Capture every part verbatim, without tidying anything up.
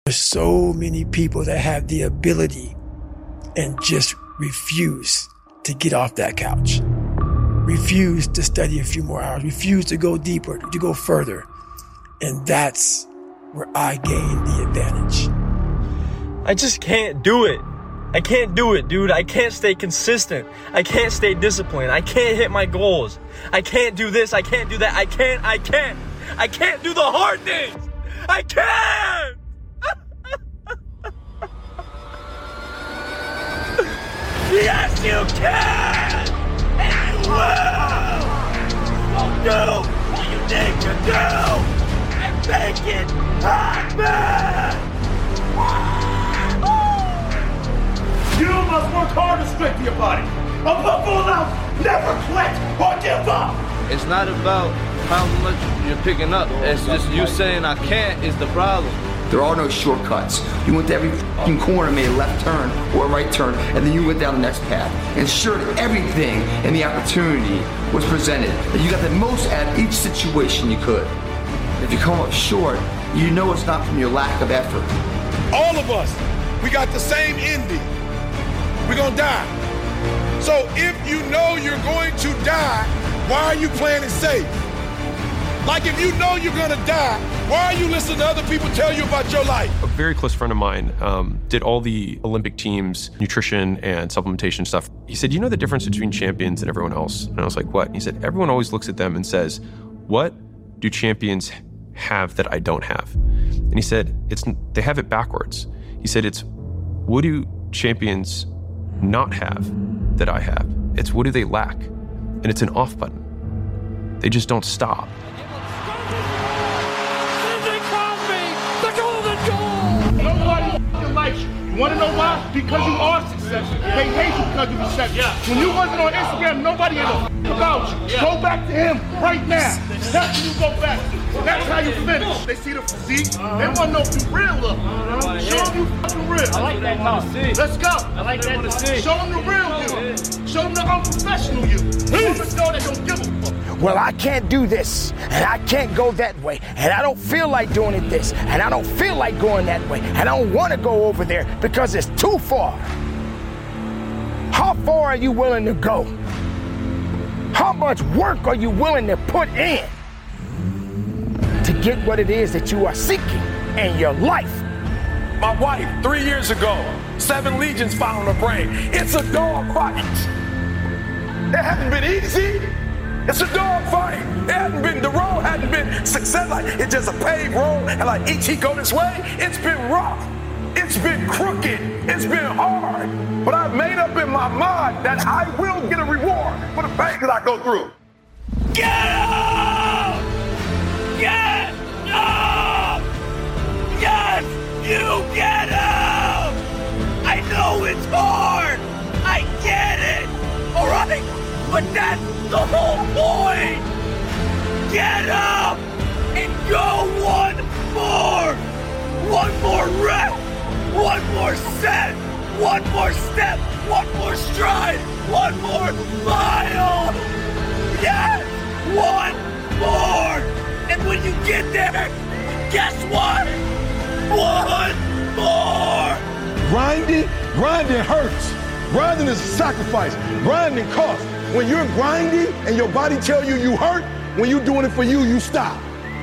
There's so many people that have the ability and just refuse to get off that couch. Refuse to study a few more hours. Refuse to go deeper, to go further. And that's where I gain the advantage. I just can't do it. I can't do it, dude. I can't stay consistent. I can't stay disciplined. I can't hit my goals. I can't do this. I can't do that. I can't. I can't. I can't do the hard things. I can't. Yes, you can. And you will. So do what you need to do and make it happen. You must work hard to strengthen your body. Above all else, never quit or give up. It's not about how much you're picking up. It's just you saying I can't is the problem. There are no shortcuts. You went to every fucking corner, made a left turn or a right turn, and then you went down the next path. Ensured everything in the opportunity was presented. That you got the most out of each situation you could. If you come up short, you know it's not from your lack of effort. All of us, we got the same ending. We're gonna die. So if you know you're going to die, why are you playing it safe? Like if you know you're gonna die, why are you listening to other people tell you about your life? A very close friend of mine um, did all the Olympic teams, nutrition and supplementation stuff. He said, you know the difference between champions and everyone else? And I was like, what? And he said, everyone always looks at them and says, what do champions have that I don't have? And he said, it's they have it backwards. He said, it's what do champions not have that I have? It's what do they lack? And it's an off button. They just don't stop. You want to know why? Because you are successful. They hate you because you're successful. Yeah. When you wasn't on Instagram, nobody had a f- about you. Yeah. Go back to him right now. That's when you go back. That's how you finish. They see the physique. They want to know if you real look. Show them you fucking real. I like that talk. Let's go. I like that talk. Show them the real you. Show them the unprofessional you. Show them the girl that don't give a fuck. Well, I can't do this, and I can't go that way, and I don't feel like doing it this, and I don't feel like going that way, and I don't want to go over there because it's too far. How far are you willing to go? How much work are you willing to put in to get what it is that you are seeking in your life? My wife, three years ago, seven legions found on her brain. It's a dog fight. It hasn't been easy. It's a dog fight. It hasn't been, the road hasn't been success. Like, it's just a paved road, and like each he go this way, it's been rough. It's been crooked. It's been hard. But I've made up in my mind that I will get a reward for the pain that I go through. Get up! Get up! Yes, you get up! I know it's hard. I get it. All right? But that's the whole point! Get up and go one more! One more rep! One more set! One more step! One more stride! One more mile! Yes! One more! And when you get there, guess what? One more! Grinding, grinding hurts. Grinding is a sacrifice. Grinding costs. When you're grinding and your body tell you you hurt, when you're doing it for you, you stop.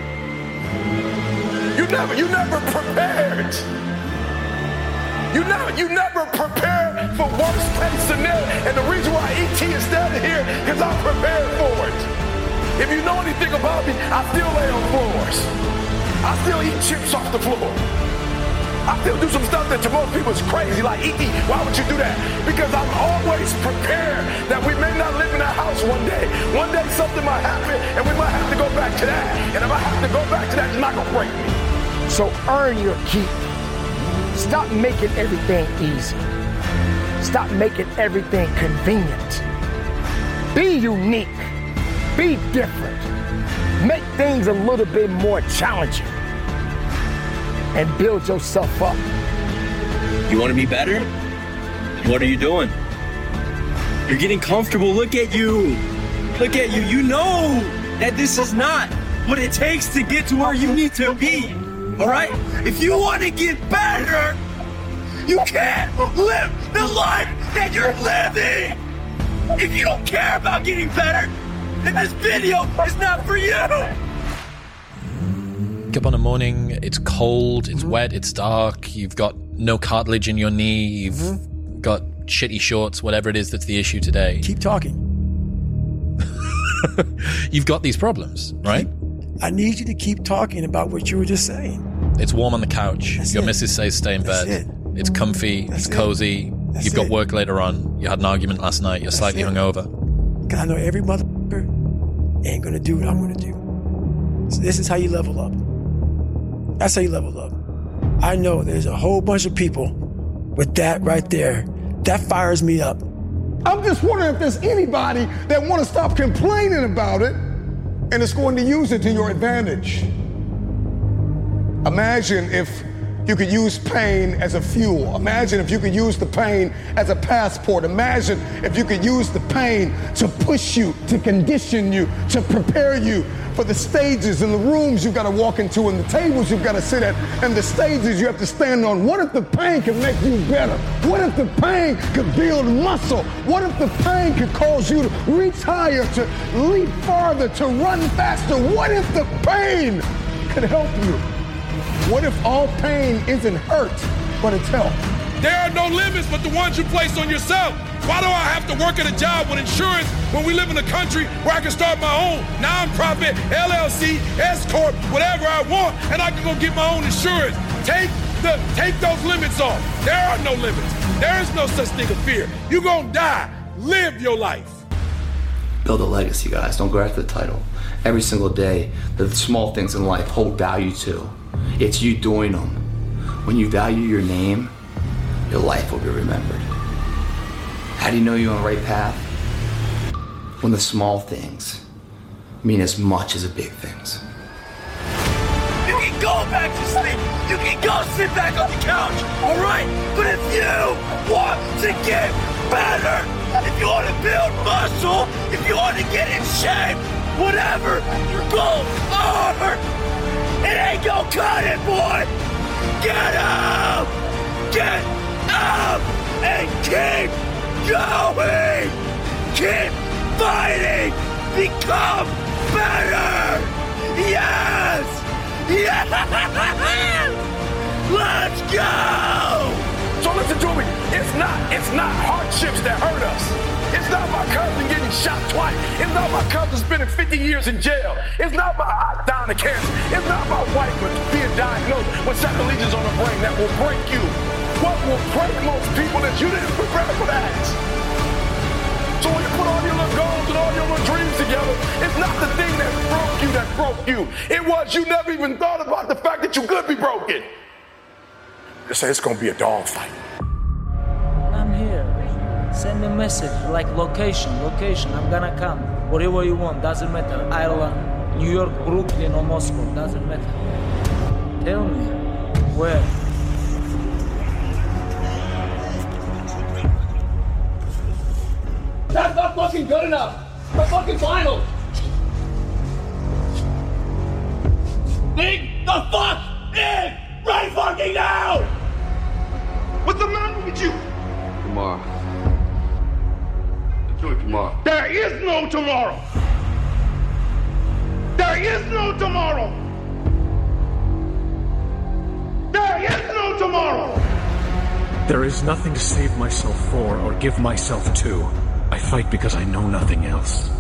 You never, you never prepared. You never, you never prepared for worst case scenario. And the reason why E T is standing here is I'm prepared for it. If you know anything about me, I still lay on floors. I still eat chips off the floor. I still do some stuff that to most people is crazy, like E T, why would you do that? Because I'm always prepared that we may not live in that house one day. One day something might happen, and we might have to go back to that. And if I have to go back to that, it's not gonna break me. So earn your keep. Stop making everything easy. Stop making everything convenient. Be unique. Be different. Make things a little bit more challenging. And build yourself up. You want to be better? What are you doing? You're getting comfortable. Look at you. Look at you. You know that this is not what it takes to get to where you need to be. all right? If you want to get better, you can't live the life that you're living. If you don't care about getting better, then this video is not for you. Wake up on a morning, it's cold, it's mm-hmm. wet, it's dark, you've got no cartilage in your knee, you've mm-hmm. got shitty shorts, whatever it is that's the issue today. Keep talking. You've got these problems, right? Keep, I need you to keep talking about what you were just saying. It's warm on the couch. That's Your it. missus says stay in That's bed. it. It's comfy, That's it's it. cozy. That's You've got it. work later on. You had an argument last night. You're That's slightly it. hungover. Because I know every motherfucker ain't going to do what I'm going to do. So this is how you level up. That's how you level up. I know there's a whole bunch of people with that right there. That fires me up. I'm just wondering if there's anybody that want to stop complaining about it and is going to use it to your advantage. Imagine if you could use pain as a fuel. Imagine if you could use the pain as a passport. Imagine if you could use the pain to push you, to condition you, to prepare you for the stages and the rooms you've got to walk into and the tables you've got to sit at and the stages you have to stand on. What if the pain could make you better? What if the pain could build muscle? What if the pain could cause you to reach higher, to leap farther, to run faster? What if the pain could help you? What if all pain isn't hurt, but it's help? There are no limits but the ones you place on yourself. Why do I have to work at a job with insurance when we live in a country where I can start my own nonprofit, L L C, S-Corp, whatever I want, and I can go get my own insurance? Take the take those limits off. There are no limits. There is no such thing as fear. You're gonna die. Live your life. Build a legacy, guys. Don't go after the title. Every single day, the small things in life hold value to. It's you doing them. When you value your name, your life will be remembered. How do you know you're on the right path? When the small things mean as much as the big things. You can go back to sleep. You can go sit back on the couch, all right? But if you want to get better, if you want to build muscle, if you want to get in shape, whatever your goals are, it ain't gonna cut it, boy. Get up, get up, and keep going. Keep fighting. Become better. Yes, yes. Let's go. So listen to me. It's not, it's not hardships that hurt us. It's not my cousin getting shot twice. It's not my cousin spending fifty years in jail. It's not my aunt dying of cancer. It's not my wife being diagnosed with second lesions on her brain that will break you. What will break most people is you didn't prepare for that. So when you put all your little goals and all your little dreams together, it's not the thing that broke you that broke you. It was you never even thought about the fact that you could be broken. They say it's gonna be a dog fight. I'm here. Send a message, like location, location, I'm gonna come. Whatever you want, doesn't matter. Ireland, New York, Brooklyn, or Moscow, doesn't matter. Tell me, where? That's not fucking good enough. The fucking finals. Think the fuck in right fucking now. What's the matter with you? Tomorrow. Do it tomorrow. There is no tomorrow. There is no tomorrow. There is no tomorrow. There is nothing to save myself for or give myself to. I fight because I know nothing else.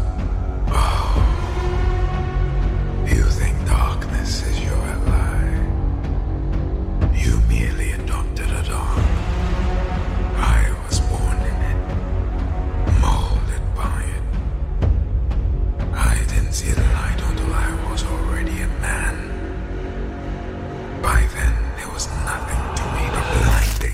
You think darkness is your ally. You merely adopted a dawn. I was born in it, molded by it. I didn't see the light until I was already a man. By then, there was nothing to me but blinding.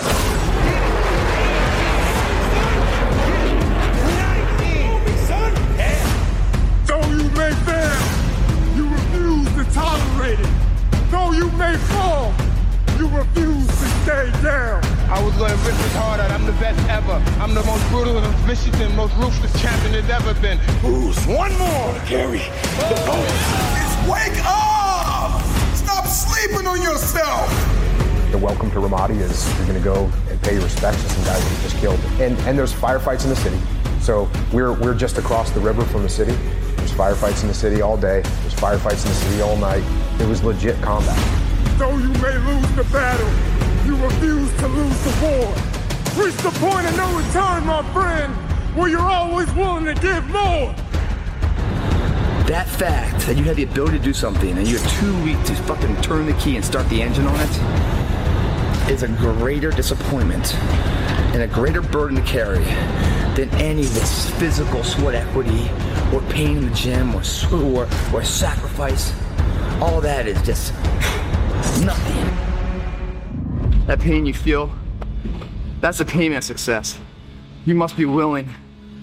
Though you may fail, you refuse to tolerate it. Though you may fall, you refuse to stay down. I was going to rip this hard out. I'm the best ever. I'm the most brutal and vicious and most ruthless champion there's ever been. Who's one more, Gary? The Wake up! Stop sleeping! sleeping on yourself. The welcome to Ramadi is you're going to go and pay your respects to some guys that just killed. And and there's firefights in the city. So we're we're just across the river from the city. There's firefights in the city all day. There's firefights in the city all night. It was legit combat. Though you may lose the battle, you refuse to lose the war. Reach the point of no return, my friend, where you're always willing to give more. That fact that you had the ability to do something and you're too weak to fucking turn the key and start the engine on it is a greater disappointment and a greater burden to carry than any of this physical sweat equity or pain in the gym or, or, or sacrifice. All that is just nothing. That pain you feel, that's the payment of success. You must be willing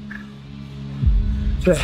to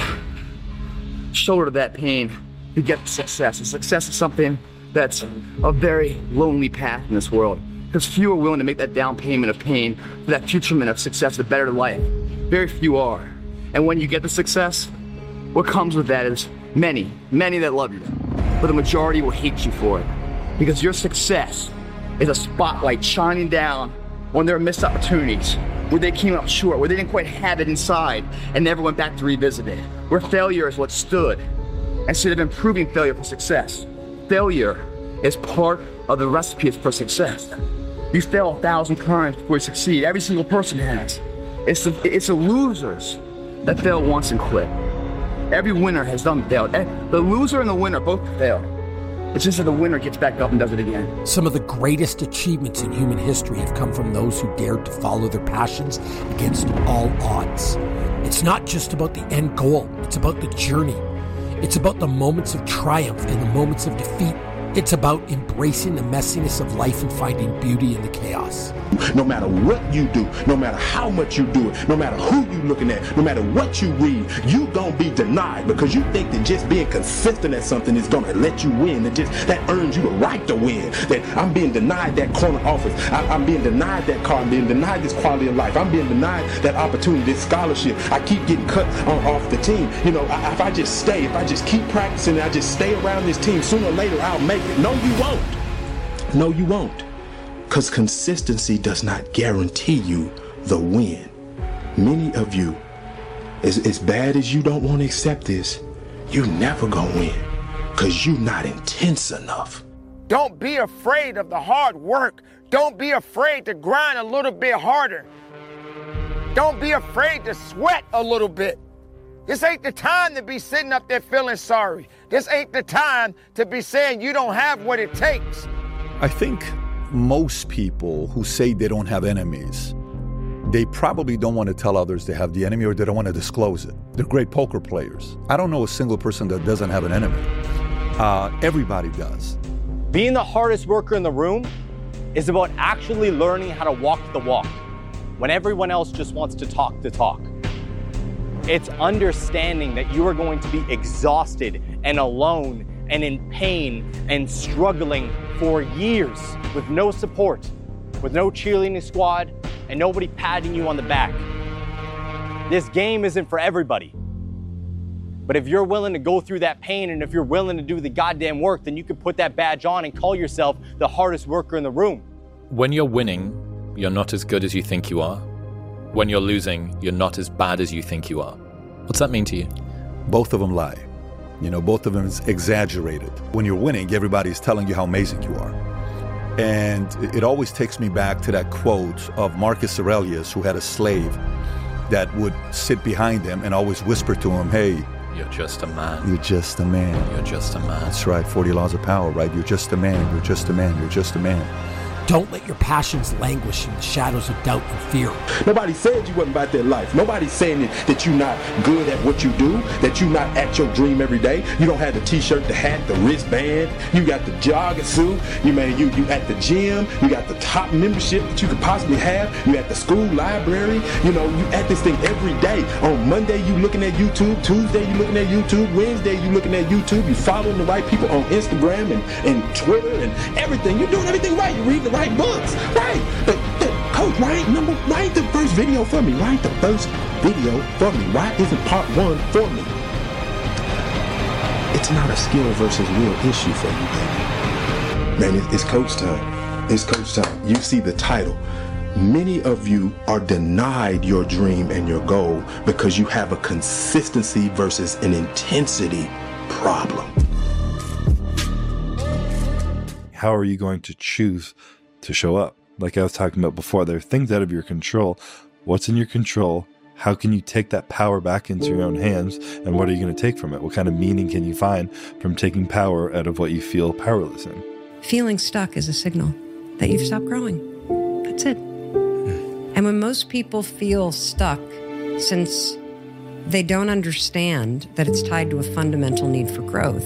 shoulder that pain to get to success. And success is something that's a very lonely path in this world, because few are willing to make that down payment of pain for that futurement of success, the better life. Very few are. And when you get the success, what comes with that is many, many that love you, but the majority will hate you for it, because your success is a spotlight shining down on their missed opportunities, where they came up short, where they didn't quite have it inside and never went back to revisit it, where failure is what stood instead of improving failure for success. Failure is part of the recipe for success. You fail a thousand times before you succeed. Every single person has. It's the, it's the losers that fail once and quit. Every winner has done failed. The loser and the winner both failed. It's just that the winner gets back up and does it again. Some of the greatest achievements in human history have come from those who dared to follow their passions against all odds. It's not just about the end goal, it's about the journey. It's about the moments of triumph and the moments of defeat. It's about embracing the messiness of life and finding beauty in the chaos. No matter what you do, no matter how much you do it, no matter who you looking at, no matter what you read, you gonna be denied because you think that just being consistent at something is gonna let you win. That just that earns you the right to win. That I'm being denied that corner office. I, I'm being denied that car. I'm being denied this quality of life. I'm being denied that opportunity, this scholarship. I keep getting cut on, off the team. You know, I, if I just stay, if I just keep practicing, I just stay around this team, sooner or later I'll make it. No, you won't. No, you won't. Because consistency does not guarantee you the win. Many of you, as, as bad as you don't want to accept this, you never gonna win. Because you're not intense enough. Don't be afraid of the hard work. Don't be afraid to grind a little bit harder. Don't be afraid to sweat a little bit. This ain't the time to be sitting up there feeling sorry. This ain't the time to be saying you don't have what it takes. I think most people who say they don't have enemies, they probably don't want to tell others they have the enemy, or they don't want to disclose it. They're great poker players. I don't know a single person that doesn't have an enemy. Uh, everybody does. Being the hardest worker in the room is about actually learning how to walk the walk when everyone else just wants to talk the talk. It's understanding that you are going to be exhausted and alone and in pain and struggling for years with no support, with no cheerleading squad, and nobody patting you on the back. This game isn't for everybody. But if you're willing to go through that pain, and if you're willing to do the goddamn work, then you can put that badge on and call yourself the hardest worker in the room. When you're winning, you're not as good as you think you are. When you're losing, you're not as bad as you think you are. What's that mean to you? Both of them lie. You know, both of them is exaggerated. When you're winning, everybody's telling you how amazing you are. And it always takes me back to that quote of Marcus Aurelius, who had a slave that would sit behind him and always whisper to him, hey, you're just a man. You're just a man. You're just a man. That's right, forty laws of power, right? You're just a man. You're just a man. You're just a man. Don't let your passions languish in the shadows of doubt and fear. Nobody said you wasn't about that life. Nobody's saying that, that you're not good at what you do, that you're not at your dream every day. You don't have the t-shirt, the hat, the wristband. You got the jogging suit. You man, you you at the gym. You got the top membership that you could possibly have. You at the school library. You know, you at this thing every day. On Monday, you looking at YouTube. Tuesday, you looking at YouTube. Wednesday, you looking at YouTube. You following the right people on Instagram and, and Twitter and everything. You're doing everything right. You're reading the right books, right? But, but coach, write number, write the first video for me. Write the first video for me. Why isn't part one for me? It's not a skill versus will issue for you, baby. Man, it's coach time. It's coach time. You see the title. Many of you are denied your dream and your goal because you have a consistency versus an intensity problem. How are you going to choose to show up? Like I was talking about before, there are things out of your control. What's in your control? How can you take that power back into your own hands? And what are you going to take from it? What kind of meaning can you find from taking power out of what you feel powerless in? Feeling stuck is a signal that you've stopped growing. That's it. And when most people feel stuck, since they don't understand that it's tied to a fundamental need for growth,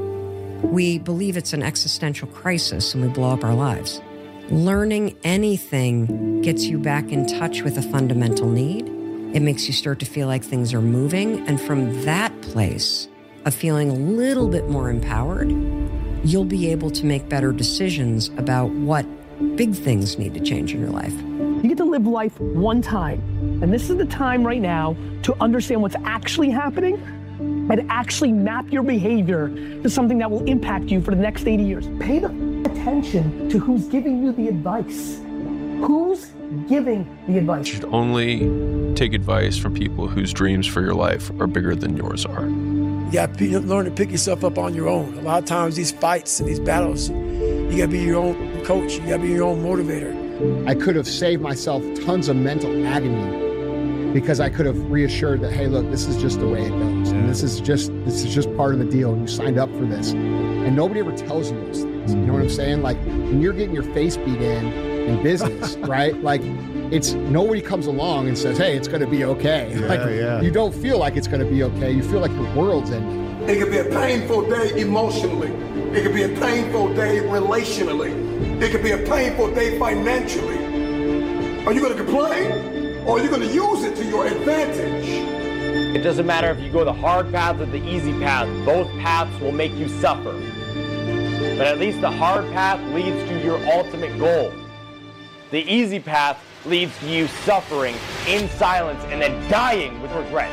we believe it's an existential crisis and we blow up our lives. Learning anything gets you back in touch with a fundamental need. It makes you start to feel like things are moving. And from that place of feeling a little bit more empowered, you'll be able to make better decisions about what big things need to change in your life. You get to live life one time. And this is the time right now to understand what's actually happening and actually map your behavior to something that will impact you for the next eighty years. Pay the attention to who's giving you the advice. Who's giving the advice? You should only take advice from people whose dreams for your life are bigger than yours are. You got to learn to pick yourself up on your own. A lot of times these fights and these battles, you got to be your own coach. You got to be your own motivator. I could have saved myself tons of mental agony because I could have reassured that, hey, look, this is just the way it goes. And this is just this is just part of the deal. And you signed up for this. And nobody ever tells you those things. You know what I'm saying? Like when you're getting your face beat in in business, right? Like it's nobody comes along and says, hey, it's going to be okay. Yeah, like yeah. You don't feel like it's going to be okay. You feel like your world's ending. It could be a painful day emotionally. It could be a painful day relationally. It could be a painful day financially. Are you going to complain or are you going to use it to your advantage? It doesn't matter if you go the hard path or the easy path. Both paths will make you suffer. But at least the hard path leads to your ultimate goal. The easy path leads to you suffering in silence and then dying with regret.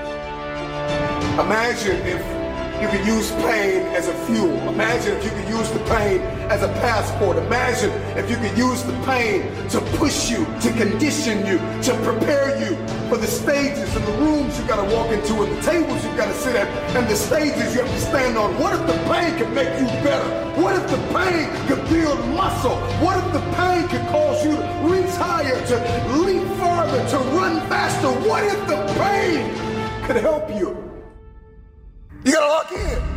Imagine if you could use pain as a fuel. Imagine if you could use the pain as a passport. Imagine if you could use the pain to push you, to condition you, to prepare you for the stages and the rooms you got to walk into and the tables you got to sit at and the stages you have to stand on. What if the pain could make you better? What if the pain could build muscle? What if the pain could cause you to reach higher, to leap farther, to run faster? What if the pain could help you? You gotta lock in.